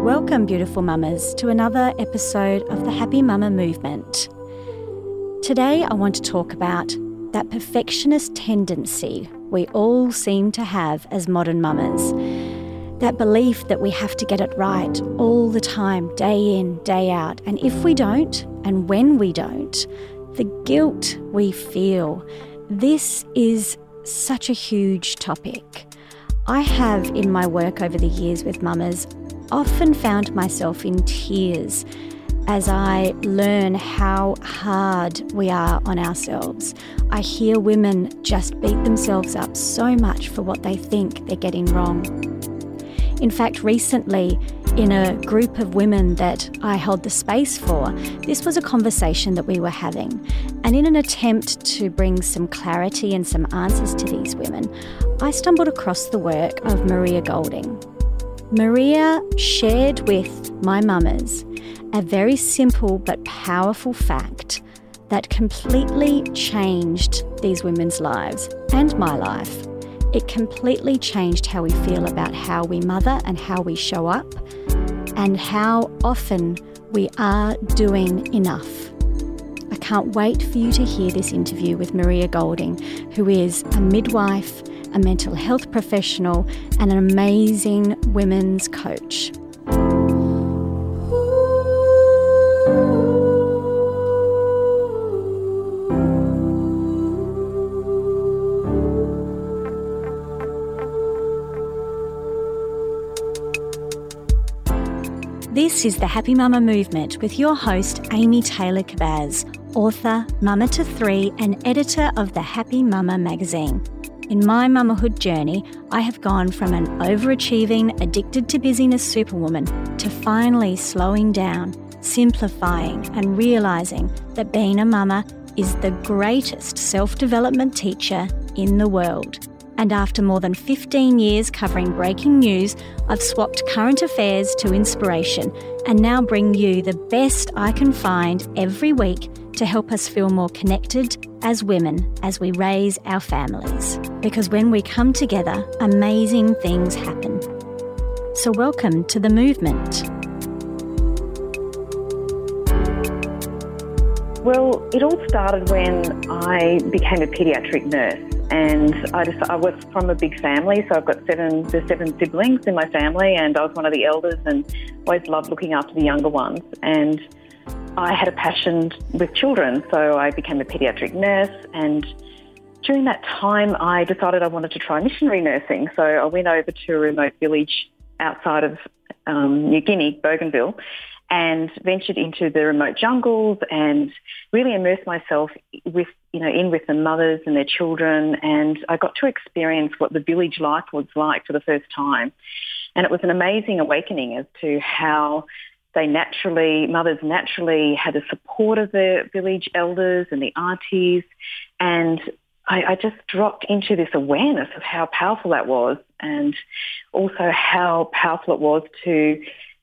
Welcome, beautiful mamas, to another episode of the Happy Mama Movement. Today I want to talk about that perfectionist tendency we all seem to have as modern mamas. That belief that we have to get it right all the time, day in, day out. And if we don't, and when we don't, the guilt we feel. This is such a huge topic. I have, in my work over the years with mamas, often found myself in tears as I learn how hard we are on ourselves. I hear women just beat themselves up so much for what they think they're getting wrong. In fact, recently, in a group of women that I held the space for, this was a conversation that we were having. And in an attempt to bring some clarity and some answers to these women, I stumbled across the work of Maria Golding. Maria shared with my mamas a very simple but powerful fact that completely changed these women's lives and my life. It completely changed how we feel about how we mother and how we show up and how often we are doing enough. I can't wait for you to hear this interview with Maria Golding, who is a midwife, a mental health professional, and an amazing women's coach. This is the Happy Mama Movement with your host, Amy Taylor-Kabbaz, author, mama to three, and editor of the Happy Mama magazine. In my mamahood journey, I have gone from an overachieving, addicted to busyness superwoman to finally slowing down, simplifying, and realising that being a mama is the greatest self-development teacher in the world. And after more than 15 years covering breaking news, I've swapped current affairs to inspiration and now bring you the best I can find every week to help us feel more connected as women as we raise our families. Because when we come together, amazing things happen. So welcome to the movement. Well, it all started when I became a paediatric nurse. And I was from a big family, so I've got seven siblings in my family, and I was one of the elders and always loved looking after the younger ones. And I had a passion with children, so I became a paediatric nurse. And during that time, I decided I wanted to try missionary nursing. So I went over to a remote village outside of New Guinea, Bougainville, and ventured into the remote jungles and really immersed myself with the mothers and their children, and I got to experience what the village life was like for the first time. And it was an amazing awakening as to how mothers naturally had the support of the village elders and the aunties, and I just dropped into this awareness of how powerful that was, and also how powerful it was to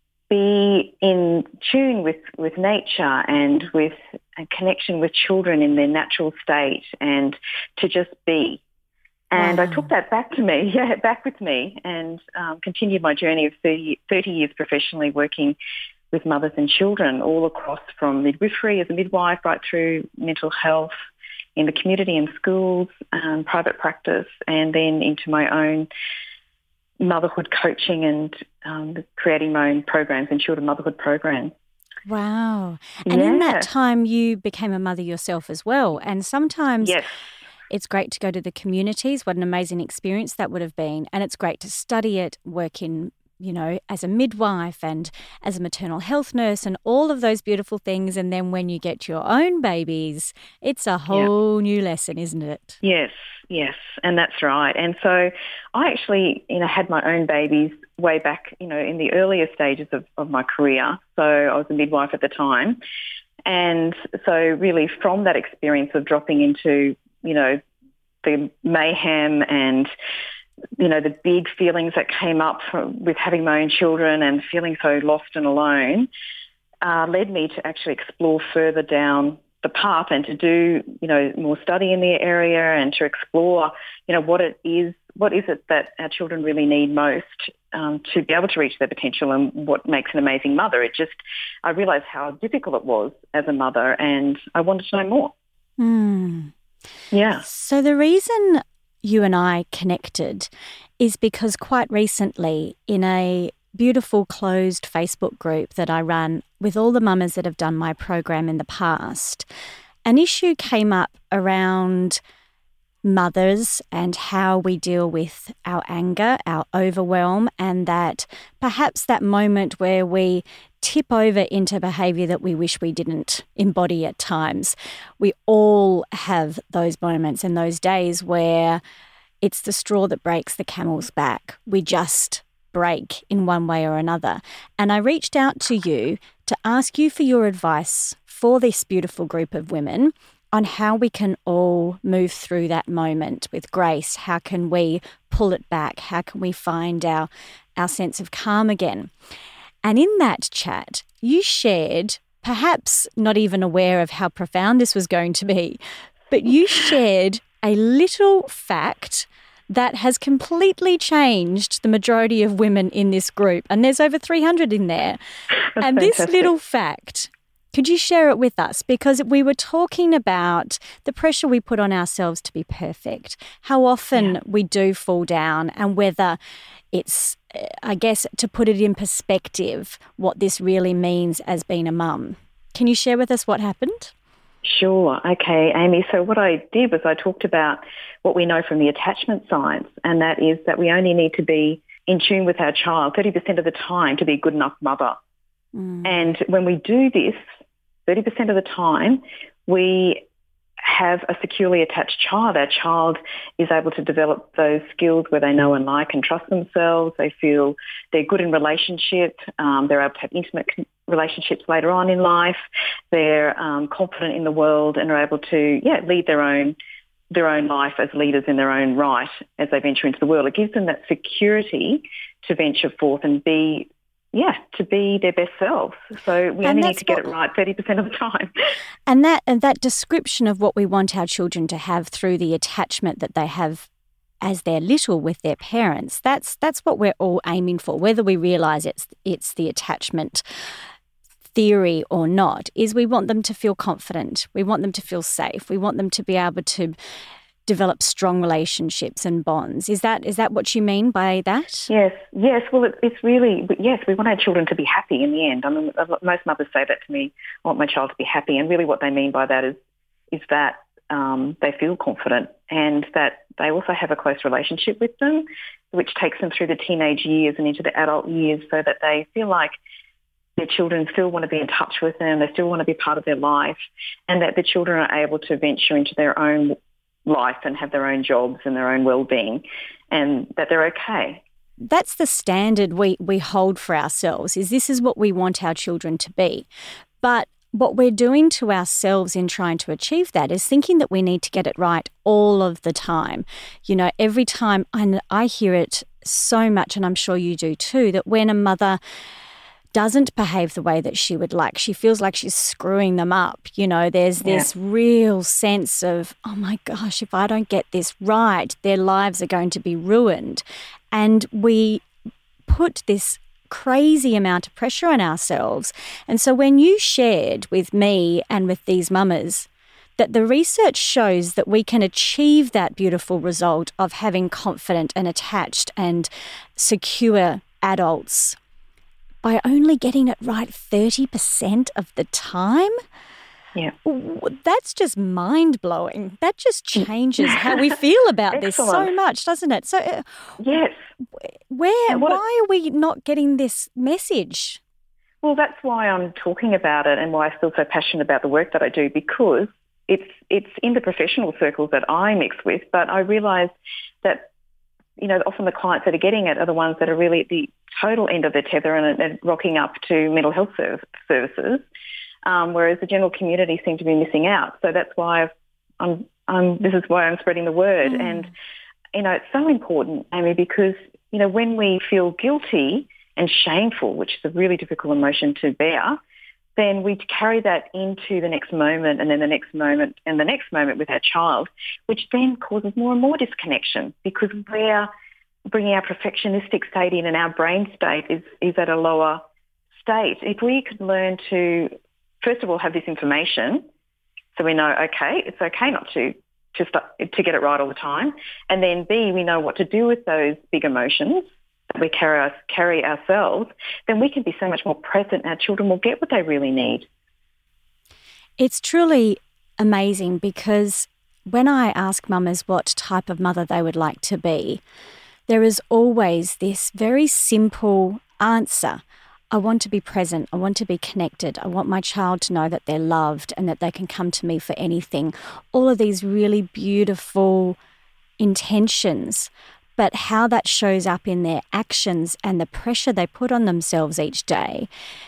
be in tune with nature and with a connection with children in their natural state, and to just be. And wow. I took that back with me, and continued my journey of 30 years professionally working with mothers and children all across, from midwifery as a midwife right through mental health in the community and schools, private practice, and then into my own motherhood coaching and creating my own programs and children motherhood programs. Wow. And in that time you became a mother yourself as well. And sometimes it's great to go to the communities. What an amazing experience that would have been. And it's great to study it, work in, as a midwife and as a maternal health nurse and all of those beautiful things. And then when you get your own babies, it's a whole new lesson, isn't it? Yes, and that's right. And so I actually, had my own babies way back, in the earlier stages of my career. So I was a midwife at the time. And so really from that experience of dropping into, the mayhem and, the big feelings that came up with having my own children and feeling so lost and alone, led me to actually explore further down the path and to do, more study in the area and to explore, what is it that our children really need most to be able to reach their potential and what makes an amazing mother. I realised how difficult it was as a mother, and I wanted to know more. Yeah. So the reason you and I connected is because quite recently, in a beautiful closed Facebook group that I run with all the mamas that have done my program in the past, an issue came up around mothers and how we deal with our anger, our overwhelm, and that perhaps that moment where we tip over into behaviour that we wish we didn't embody at times. We all have those moments and those days where it's the straw that breaks the camel's back. We just break in one way or another. And I reached out to you to ask you for your advice for this beautiful group of women on how we can all move through that moment with grace. How can we pull it back? How can we find our sense of calm again? And in that chat, you shared, perhaps not even aware of how profound this was going to be, but you shared a little fact that has completely changed the majority of women in this group. And there's over 300 in there. That's and fantastic. This little fact, could you share it with us? Because we were talking about the pressure we put on ourselves to be perfect, how often we do fall down, and whether it's, I guess, to put it in perspective, what this really means as being a mum. Can you share with us what happened? Sure. Okay, Amy. So what I did was I talked about what we know from the attachment science, and that is that we only need to be in tune with our child 30% of the time to be a good enough mother. And when we do this, 30% of the time, we have a securely attached child. Our child is able to develop those skills where they know and like and trust themselves. They feel they're good in relationship. They're able to have intimate relationships later on in life. They're confident in the world and are able to, lead their own life as leaders in their own right as they venture into the world. It gives them that security to venture forth and to be their best selves. So we only need to get it right 30% of the time. And that description of what we want our children to have through the attachment that they have as they're little with their parents, that's what we're all aiming for, whether we realise it's the attachment theory or not, is we want them to feel confident. We want them to feel safe. We want them to be able to develop strong relationships and bonds. Is that what you mean by that? Yes. Well, it's really, yes, we want our children to be happy in the end. I mean, most mothers say that to me, I want my child to be happy. And really what they mean by that is that they feel confident and that they also have a close relationship with them, which takes them through the teenage years and into the adult years so that they feel like their children still want to be in touch with them, they still want to be part of their life, and that the children are able to venture into their own life and have their own jobs and their own well-being, and that they're okay. That's the standard we hold for ourselves, is this is what we want our children to be. But what we're doing to ourselves in trying to achieve that is thinking that we need to get it right all of the time. You know, every time, and I hear it so much, and I'm sure you do too, that when a mother doesn't behave the way that she would like, she feels like she's screwing them up. You know, there's this real sense of, oh my gosh, if I don't get this right, their lives are going to be ruined. And we put this crazy amount of pressure on ourselves. And so when you shared with me and with these mamas that the research shows that we can achieve that beautiful result of having confident and attached and secure adults by only getting it right 30% of the time, that's just mind-blowing. That just changes how we feel about this so much, doesn't it? So, yes. Why are we not getting this message? Well, that's why I'm talking about it and why I feel so passionate about the work that I do, because it's in the professional circles that I mix with, but I realise that, you know, often the clients that are getting it are the ones that are really at the total end of the tether and rocking up to mental health services, whereas the general community seem to be missing out. So that's why this is why I'm spreading the word. And, you know, it's so important, Amy, because, you know, when we feel guilty and shameful, which is a really difficult emotion to bear, then we carry that into the next moment and then the next moment and the next moment with our child, which then causes more and more disconnection because we're bringing our perfectionistic state in, and our brain state is at a lower state. If we could learn to, first of all, have this information so we know, okay, it's okay not to get it right all the time. And then B, we know what to do with those big emotions that we carry ourselves, then we can be so much more present. Our children will get what they really need. It's truly amazing, because when I ask mamas what type of mother they would like to be, there is always this very simple answer. I want to be present. I want to be connected. I want my child to know that they're loved and that they can come to me for anything. All of these really beautiful intentions, but how that shows up in their actions and the pressure they put on themselves each day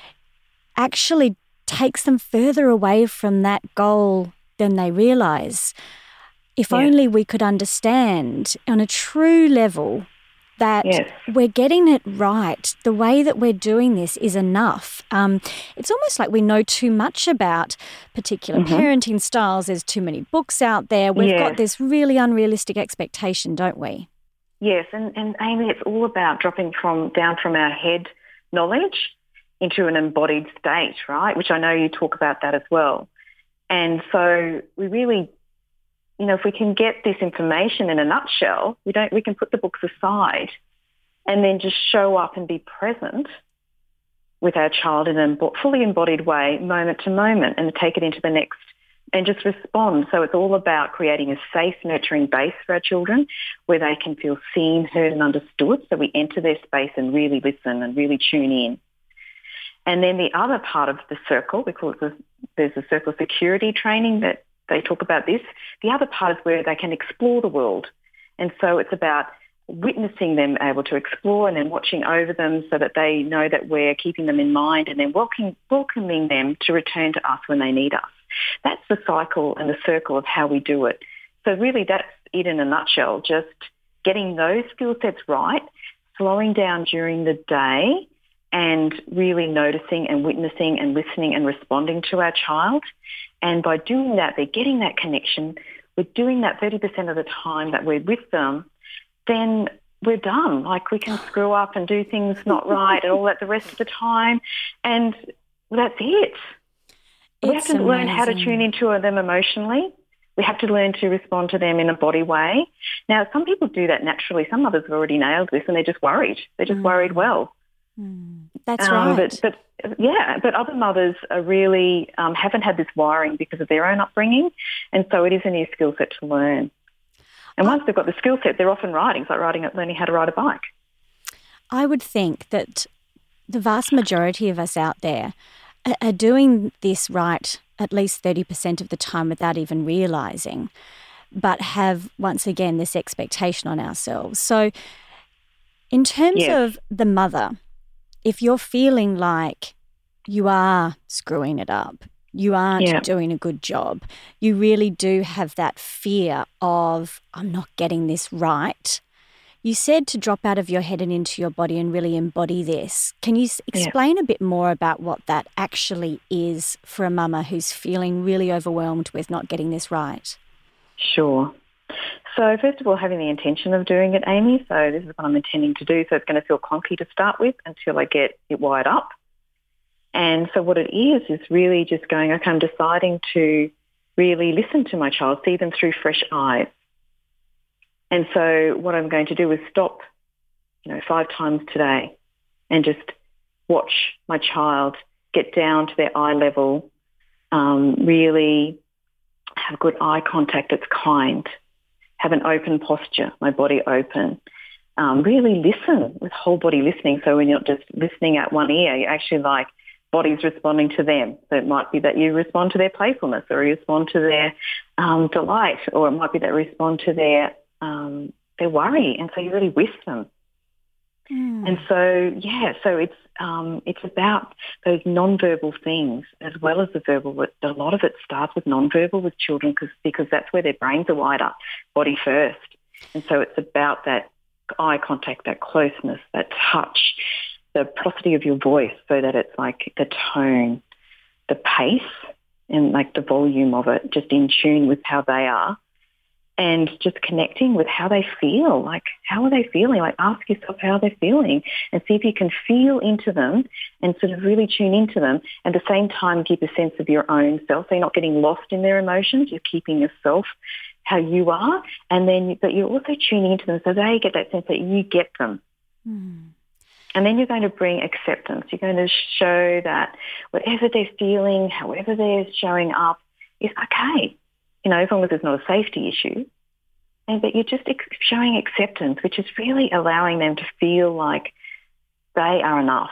actually takes them further away from that goal than they realise. If only we could understand on a true level that we're getting it right. The way that we're doing this is enough. It's almost like we know too much about particular parenting styles. There's too many books out there. We've got this really unrealistic expectation, don't we? Yes, and Amy, it's all about dropping down from our head knowledge into an embodied state, right? Which I know you talk about that as well. And so we really, if we can get this information in a nutshell, we can put the books aside and then just show up and be present with our child in a fully embodied way, moment to moment, and take it into the next and just respond. So it's all about creating a safe, nurturing base for our children where they can feel seen, heard and understood. So we enter their space and really listen and really tune in. And then the other part of the circle, we call it there's a circle of security training that they talk about this. The other part is where they can explore the world. And so it's about witnessing them able to explore and then watching over them so that they know that we're keeping them in mind, and then welcoming them to return to us when they need us. That's the cycle and the circle of how we do it. So really that's it in a nutshell, just getting those skill sets right, slowing down during the day and really noticing and witnessing and listening and responding to our child. And by doing that, they're getting that connection. We're doing that 30% of the time that we're with them, then we're done. Like, we can screw up and do things not right and all that the rest of the time, and that's it. We have to learn how to tune into them emotionally. We have to learn to respond to them in a body way. Now, some people do that naturally. Some mothers have already nailed this and they're just worried. They're just worried well. That's right. But other mothers are really haven't had this wiring because of their own upbringing, and so it is a new skill set to learn. And once they've got the skill set, they're often riding. It's like learning how to ride a bike. I would think that the vast majority of us out there are doing this right at least 30% of the time without even realising, but have, once again, this expectation on ourselves. So in terms of the mother, if you're feeling like you are screwing it up, you aren't doing a good job, you really do have that fear of, I'm not getting this right. You said to drop out of your head and into your body and really embody this. Can you explain a bit more about what that actually is for a mama who's feeling really overwhelmed with not getting this right? Sure. So first of all, having the intention of doing it, Amy. So this is what I'm intending to do. So it's going to feel clunky to start with until I get it wired up. And so what it is really just going, okay, I'm deciding to really listen to my child, see them through fresh eyes. And so what I'm going to do is stop, 5 times today and just watch my child get down to their eye level, really have good eye contact that's kind, have an open posture, my body open, really listen with whole body listening. So when you're not just listening at one ear, you're actually like body's responding to them. So it might be that you respond to their playfulness, or you respond to their delight, or it might be that you respond to their worry, and so you're really with them. And so it's about those non-verbal things as well as the verbal. But a lot of it starts with non-verbal with children because that's where their brains are wired up, body first. And so it's about that eye contact, that closeness, that touch, the prosody of your voice, so that it's like the tone, the pace, and like the volume of it, just in tune with how they are. and just connecting with how they feel. Like, how are they feeling? Like, ask yourself how they're feeling and see if you can feel into them and sort of really tune into them. At the same time, give a sense of your own self. So you're not getting lost in their emotions. You're keeping yourself how you are. And then, but you're also tuning into them so they get that sense that you get them. Mm. And then you're going to bring acceptance. You're going to show that whatever they're feeling, however they're showing up, is okay. You know, as long as there's not a safety issue. But you're just showing acceptance, which is really allowing them to feel like they are enough.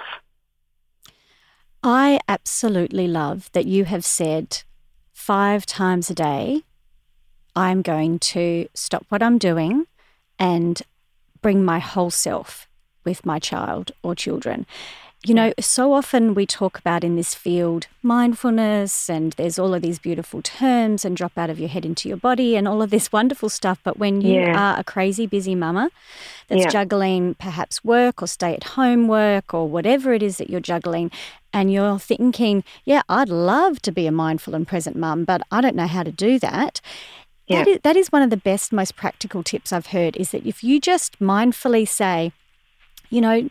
I absolutely love that you have said 5 times a day, I'm going to stop what I'm doing and bring my whole self with my child or children. You know, so often we talk about in this field mindfulness, and there's all of these beautiful terms and drop out of your head into your body and all of this wonderful stuff. But when you are a crazy busy mama that's juggling perhaps work or stay-at-home work or whatever it is that you're juggling, and you're thinking, yeah, I'd love to be a mindful and present mum, but I don't know how to do that. That is one of the best, most practical tips I've heard, is that if you just mindfully say, you know,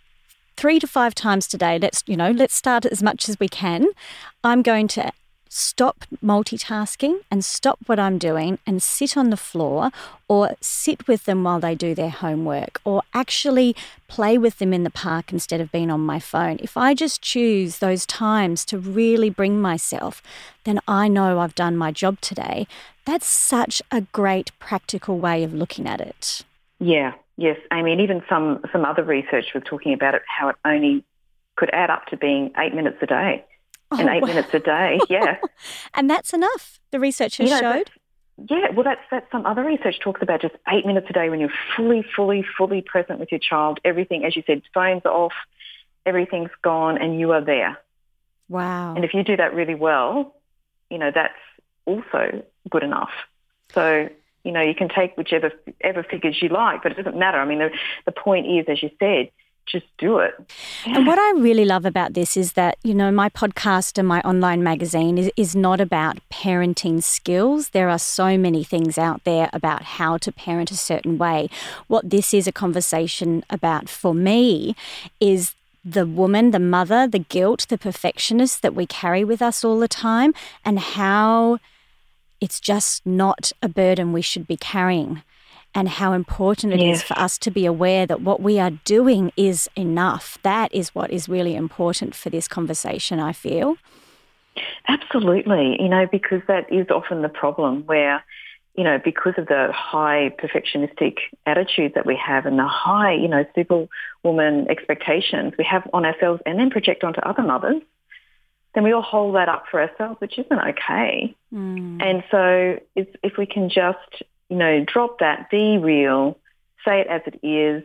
3 to 5 times today, let's start as much as we can. I'm going to stop multitasking and stop what I'm doing and sit on the floor or sit with them while they do their homework or actually play with them in the park instead of being on my phone. If I just choose those times to really bring myself, then I know I've done my job today. That's such a great practical way of looking at it. Yeah. Yes, I mean, even some other research was talking about it, how it only could add up to being 8 minutes a day. And 8 minutes a day, And that's enough, the research has showed? That's some other research talks about just 8 minutes a day when you're fully present with your child. Everything, as you said, phones are off, everything's gone, and you are there. Wow. And if you do that really well, you know, that's also good enough. So, you know, you can take whichever figures you like, but it doesn't matter. I mean, the point is, as you said, just do it. Yeah. And what I really love about this is that, you know, my podcast and my online magazine is not about parenting skills. There are so many things out there about how to parent a certain way. What this is a conversation about for me is the woman, the mother, the guilt, the perfectionist that we carry with us all the time, and how it's just not a burden we should be carrying, and how important it is for us to be aware that what we are doing is enough. That is what is really important for this conversation, I feel. Absolutely, you know, because that is often the problem where, you know, because of the high perfectionistic attitude that we have and the high, you know, superwoman expectations we have on ourselves and then project onto other mothers, then we all hold that up for ourselves, which isn't okay. Mm. And so if we can just, you know, drop that, be real, say it as it is,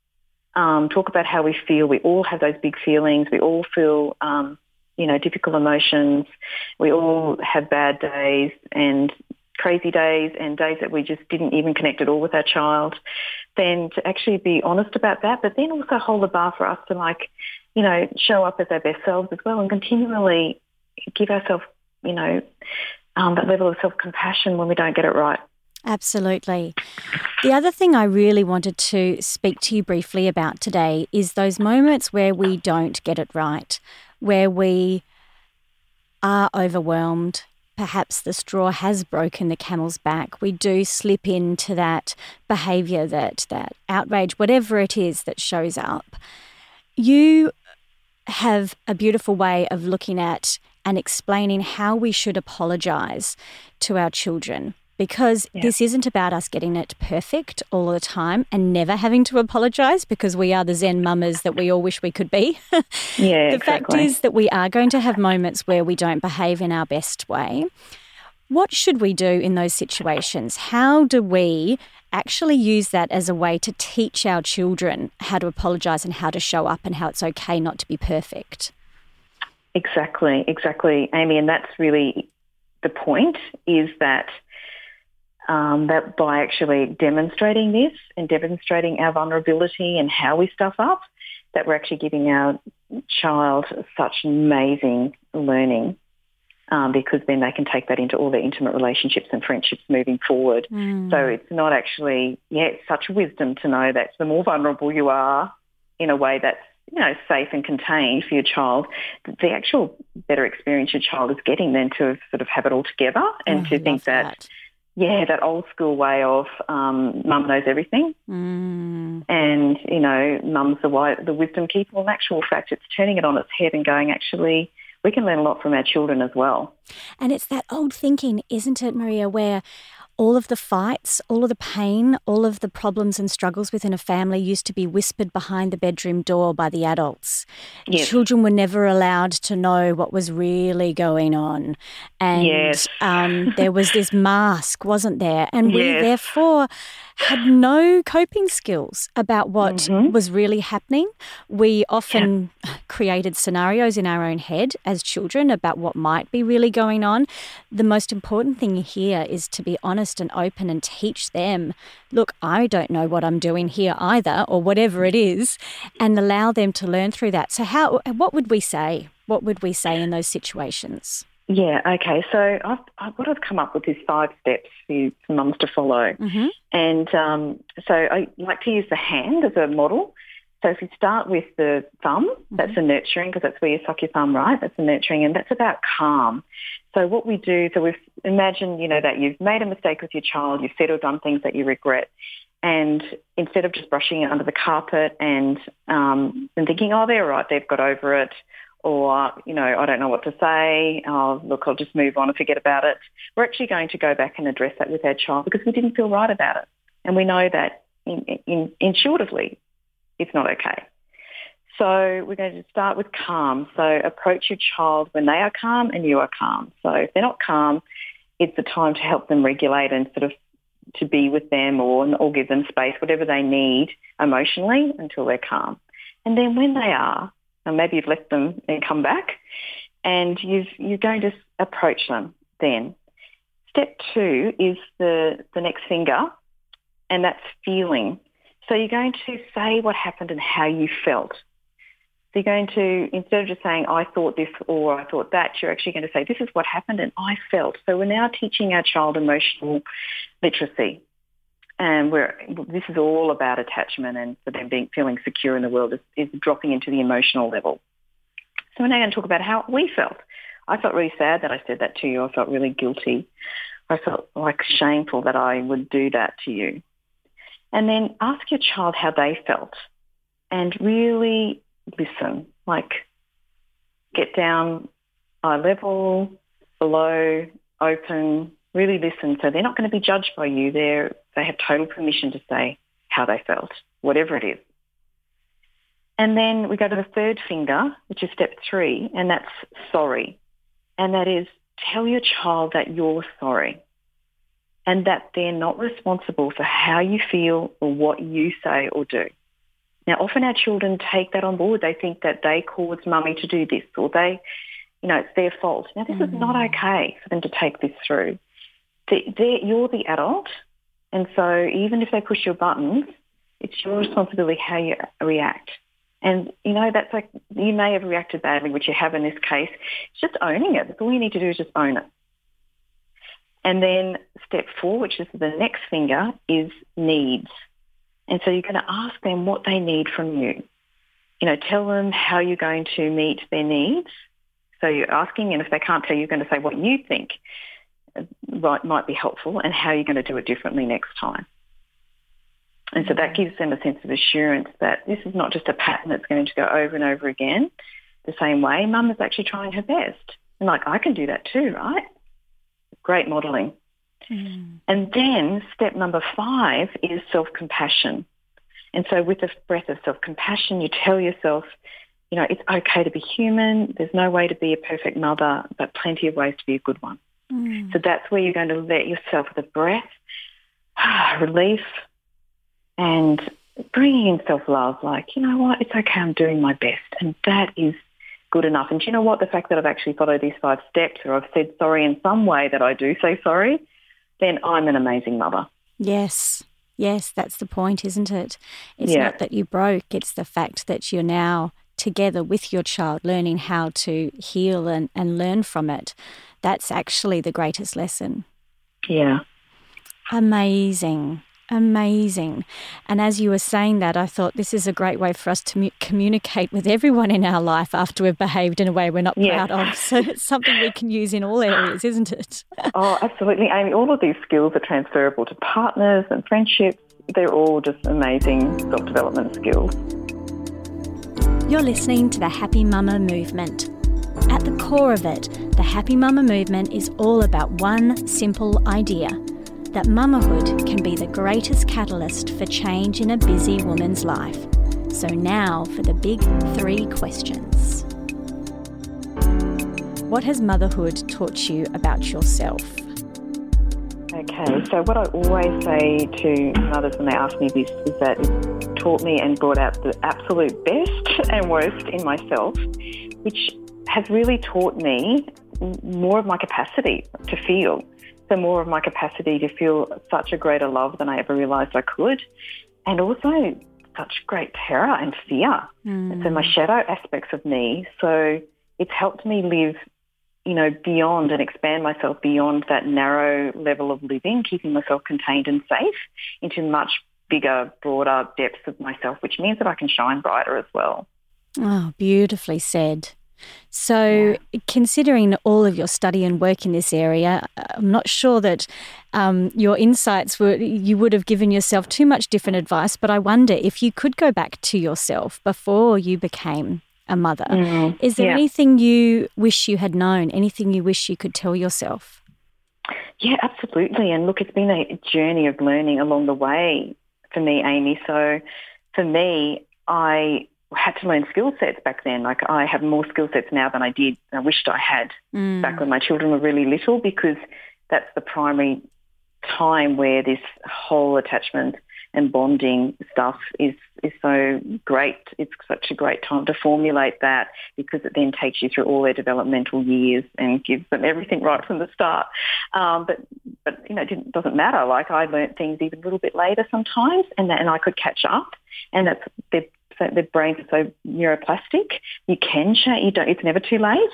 talk about how we feel. We all have those big feelings. We all feel, you know, difficult emotions. We all have bad days and crazy days and days that we just didn't even connect at all with our child. Then to actually be honest about that, but then also hold the bar for us to, like, you know, show up as our best selves as well and continually give ourselves, you know, that level of self-compassion when we don't get it right. Absolutely. The other thing I really wanted to speak to you briefly about today is those moments where we don't get it right, where we are overwhelmed. Perhaps the straw has broken the camel's back. We do slip into that behaviour, that outrage, whatever it is that shows up. You have a beautiful way of looking at and explaining how we should apologise to our children, because this isn't about us getting it perfect all the time and never having to apologise, because we are the Zen mamas that we all wish we could be. The fact is that we are going to have moments where we don't behave in our best way. What should we do in those situations? How do we actually use that as a way to teach our children how to apologise and how to show up and how it's okay not to be perfect? Exactly, Amy. And that's really the point, is that that by actually demonstrating this and demonstrating our vulnerability and how we stuff up, that we're actually giving our child such amazing learning because then they can take that into all their intimate relationships and friendships moving forward. So it's not actually, it's such wisdom to know that the more vulnerable you are in a way that's, safe and contained for your child, the actual better experience your child is getting than to sort of have it all together and to think that that old school way of mum knows everything and, mum's the wisdom keeper. Well, in actual fact, it's turning it on its head and going, actually, we can learn a lot from our children as well. And it's that old thinking, isn't it, Maria, where all of the fights, all of the pain, all of the problems and struggles within a family used to be whispered behind the bedroom door by the adults. Yes. Children were never allowed to know what was really going on. And there was this mask, wasn't there? And we therefore had no coping skills about what was really happening. We often created scenarios in our own head as children about what might be really going on. The most important thing here is to be honest and open and teach them, look, I don't know what I'm doing here either, or whatever it is, and allow them to learn through that. So what would we say? What would we say in those situations? Yeah, okay. So what I've come up with is 5 steps for mums to follow. And so I like to use the hand as a model. So if you start with the thumb, that's the nurturing, because that's where you suck your thumb, right? That's the nurturing, and that's about calm. So what we do, we've imagined, that you've made a mistake with your child, you've said or done things that you regret, and instead of just brushing it under the carpet and thinking, oh, they're right, they've got over it, or, I don't know what to say, look, I'll just move on and forget about it. We're actually going to go back and address that with our child because we didn't feel right about it. And we know that intuitively it's not okay. So we're going to start with calm. So approach your child when they are calm and you are calm. So if they're not calm, it's the time to help them regulate and sort of to be with them or give them space, whatever they need emotionally until they're calm. And then when they are, and maybe you've left them and come back, and you're going to approach them then. Step 2 is the next finger, and that's feeling. So you're going to say what happened and how you felt. So you're going to, instead of just saying, I thought this or I thought that, you're actually going to say, this is what happened and I felt. So we're now teaching our child emotional literacy. And this is all about attachment and for them feeling secure in the world is dropping into the emotional level. So we're now going to talk about how we felt. I felt really sad that I said that to you. I felt really guilty. I felt shameful that I would do that to you. And then ask your child how they felt and really listen, get down eye level, below, open, really listen. So they're not going to be judged by you. They have total permission to say how they felt, whatever it is. And then we go to the 3rd finger, which is step 3, and that's sorry. And that is tell your child that you're sorry and that they're not responsible for how you feel or what you say or do. Now, often our children take that on board. They think that they caused mummy to do this or it's their fault. Now, this is not okay for them to take this through. You're the adult, and so even if they push your buttons, it's your responsibility how you react. And, that's you may have reacted badly, which you have in this case. It's just owning it. That's all you need to do is just own it. And then step 4, which is the next finger, is needs. And so you're going to ask them what they need from you. Tell them how you're going to meet their needs. So you're asking, and if they can't tell you, you're going to say what you think might be helpful and how you're going to do it differently next time. And so that gives them a sense of assurance that this is not just a pattern that's going to go over and over again the same way. Mum is actually trying her best. And I can do that too, right? Great modelling. And then step number 5 is self-compassion. And so with the breath of self-compassion, you tell yourself, it's okay to be human. There's no way to be a perfect mother, but plenty of ways to be a good one. So that's where you're going to let yourself, with a breath, relief, and bringing in self-love, you know what, it's okay, I'm doing my best. And that is good enough. And do you know what? The fact that I've actually followed these 5 steps, or I've said sorry in some way that I do say sorry, then I'm an amazing mother. Yes, that's the point, isn't it? It's not that you broke, it's the fact that you're now together with your child, learning how to heal and learn from it, that's actually the greatest lesson. Yeah. Amazing. Amazing. And as you were saying that, I thought this is a great way for us to communicate with everyone in our life after we've behaved in a way we're not proud of. So it's something we can use in all areas, isn't it? Oh, absolutely, Amy. All of these skills are transferable to partners and friendships. They're all just amazing self-development skills. You're listening to the Happy Mama Movement. At the core of it, the Happy Mama Movement is all about one simple idea: that mamahood can be the greatest catalyst for change in a busy woman's life. So now for the big 3 questions. What has motherhood taught you about yourself? Okay, so what I always say to mothers when they ask me this is that it taught me and brought out the absolute best and worst in myself, which has really taught me more of my capacity to feel. So more of my capacity to feel such a greater love than I ever realised I could, and also such great terror and fear. And so my shadow aspects of me. So it's helped me live, beyond and expand myself beyond that narrow level of living, keeping myself contained and safe into much bigger, broader depths of myself, which means that I can shine brighter as well. Oh, beautifully said. So considering all of your study and work in this area, I'm not sure that your insights you would have given yourself too much different advice, but I wonder if you could go back to yourself before you became a mother. Is there anything you wish you had known, anything you wish you could tell yourself? Yeah, absolutely. And look, it's been a journey of learning along the way for me, Amy. So for me, I had to learn skill sets back then. Like, I have more skill sets now than I wished I had back when my children were really little, because that's the primary time where this whole attachment and bonding stuff is so great. It's such a great time to formulate that, because it then takes you through all their developmental years and gives them everything right from the start. But it doesn't matter. Like, I learnt things even a little bit later sometimes, and I could catch up. And that's their brains are so neuroplastic. You can change. It's never too late.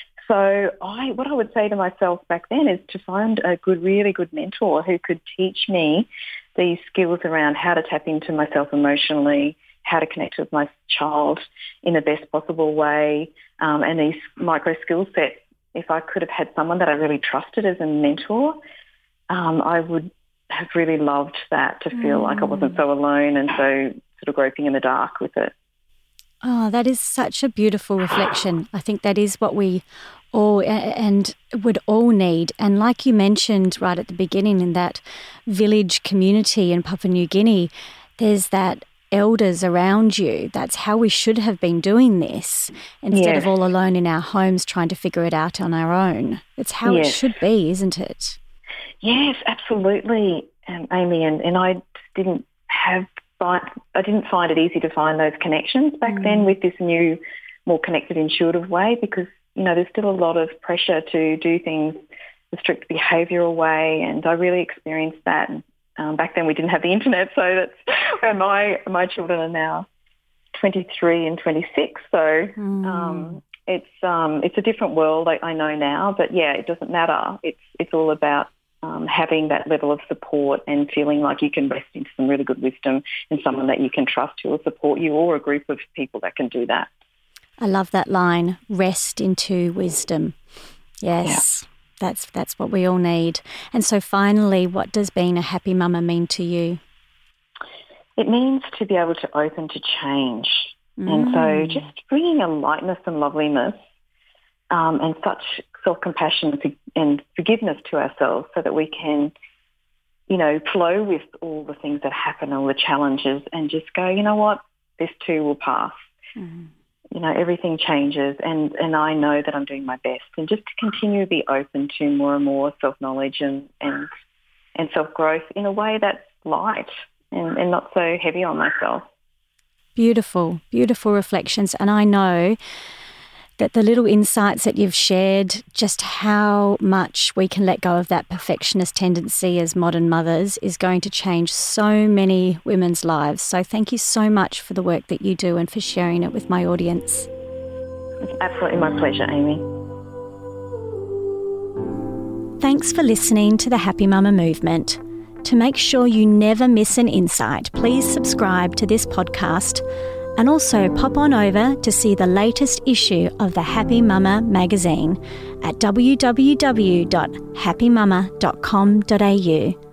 So what I would say to myself back then is to find a really good mentor who could teach me these skills around how to tap into myself emotionally, how to connect with my child in the best possible way, and these micro skill sets. If I could have had someone that I really trusted as a mentor, I would have really loved that, to feel like I wasn't so alone and so sort of groping in the dark with it. Oh, that is such a beautiful reflection. I think that is what we all and would all need. And like you mentioned right at the beginning, in that village community in Papua New Guinea, there's that elders around you. That's how we should have been doing this, instead of all alone in our homes trying to figure it out on our own. It's how it should be, isn't it? Yes, absolutely, Amy. And I didn't find it easy to find those connections back then with this new, more connected, intuitive way, because, there's still a lot of pressure to do things the strict behavioural way, and I really experienced that. Back then we didn't have the internet, so that's where my children are now 23 and 26. So it's a different world, I know now, but it doesn't matter. It's all about having that level of support and feeling like you can rest into some really good wisdom and someone that you can trust who will support you, or a group of people that can do that. I love that line, rest into wisdom. Yes, that's what we all need. And so finally, what does being a happy mama mean to you? It means to be able to open to change. And so just bringing a lightness and loveliness and such self-compassion and forgiveness to ourselves, so that we can, flow with all the things that happen, all the challenges, and just go, you know what, this too will pass. Everything changes, and I know that I'm doing my best, and just to continue to be open to more and more self-knowledge and self-growth in a way that's light and not so heavy on myself. Beautiful, beautiful reflections. And I know that the little insights that you've shared, just how much we can let go of that perfectionist tendency as modern mothers, is going to change so many women's lives. So thank you so much for the work that you do and for sharing it with my audience. It's absolutely my pleasure, Amy. Thanks for listening to the Happy Mama Movement. To make sure you never miss an insight, please subscribe to this podcast and also pop on over to see the latest issue of the Happy Mama magazine at www.happymama.com.au.